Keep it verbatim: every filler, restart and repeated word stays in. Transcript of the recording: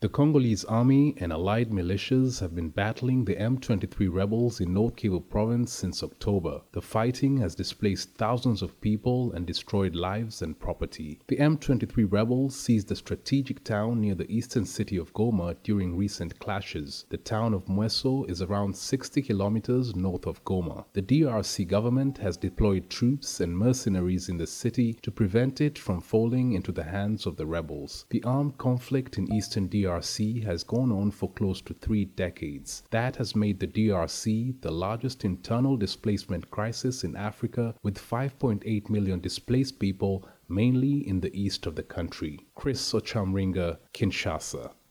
The Congolese army and allied militias have been battling the M twenty-three rebels in North Kivu province since October. The fighting has displaced thousands of people and destroyed lives and property. The M twenty-three rebels seized the strategic town near the eastern city of Goma during recent clashes. The town of Mweso is around sixty kilometers north of Goma. The D R C government has deployed troops and mercenaries in the city to prevent it from falling into the hands of the rebels. The armed conflict in eastern D R C has gone on for close to three decades. That has made the D R C the largest internal displacement crisis in Africa, with five point eight million displaced people, mainly in the east of the country. Chris Ochamringa, Kinshasa.